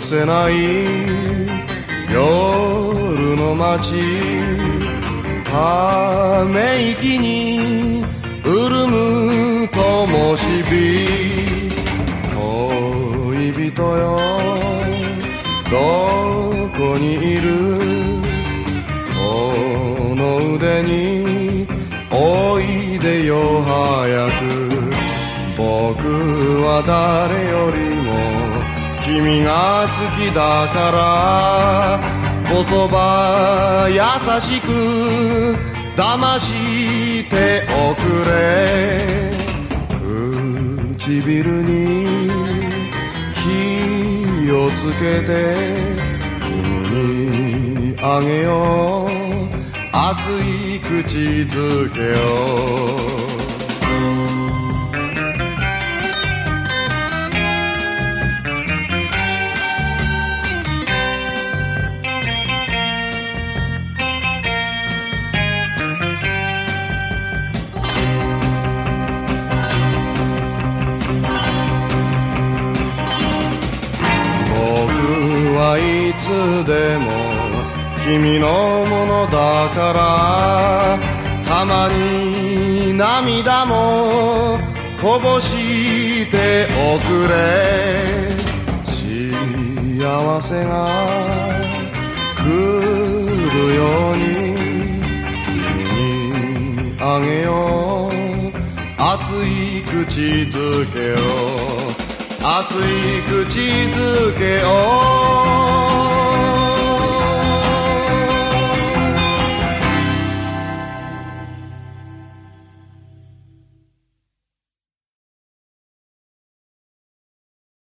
せない夜の街、ため息に潤む灯火、恋人よどこにいる、この腕においでよ早く、僕は誰よりも君が好きだから、言葉優しく騙しておくれ、唇に火をつけて君にあげよう熱い口づけを。いつでも君のものだから、たまに涙もこぼしておくれ、幸せが来るように君にあげよう熱い口づけを、熱い口づけを。